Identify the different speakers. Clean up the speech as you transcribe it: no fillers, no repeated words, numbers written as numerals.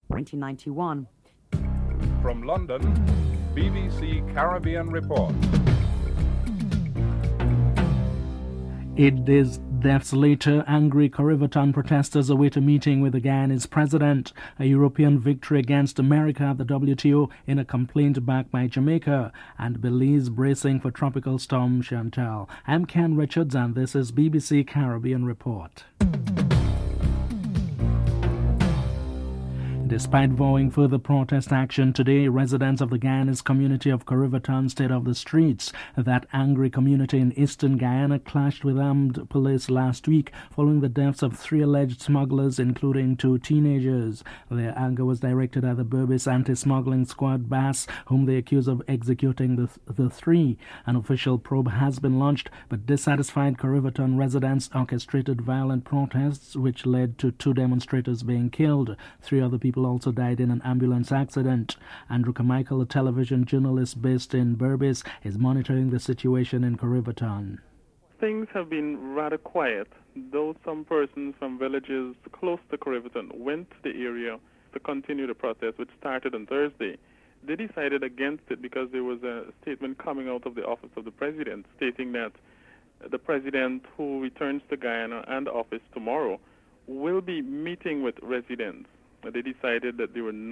Speaker 1: 1991.
Speaker 2: From London, BBC Caribbean Report.
Speaker 3: 8 days deaths later, angry Corriverton protesters await a meeting with the Guyanese president. A European victory against America at the WTO in a complaint backed by Jamaica. And Belize bracing for tropical storm Chantal. I'm Ken Richards and this is BBC Caribbean Report. Despite vowing further protest action today, residents of the Guyanese community of Corriverton stayed off the streets. That angry community in eastern Guyana clashed with armed police last week following the deaths of 3 alleged smugglers, including 2 teenagers. Their anger was directed at the Berbice Anti-Smuggling Squad BAS, whom they accuse of executing the 3. An official probe has been launched, but dissatisfied Corriverton residents orchestrated violent protests, which led to 2 demonstrators being killed. 3 other people also died in an ambulance accident. Andrew Carmichael, a television journalist based in Berbice, is monitoring the situation in Corriverton.
Speaker 4: Things have been rather quiet, though some persons from villages close to Corriverton went to the area to continue the protest, which started on Thursday. They decided against it because there was a statement coming out of the office of the president stating that the president, who returns to Guyana and office tomorrow, will be meeting with residents. They decided that they were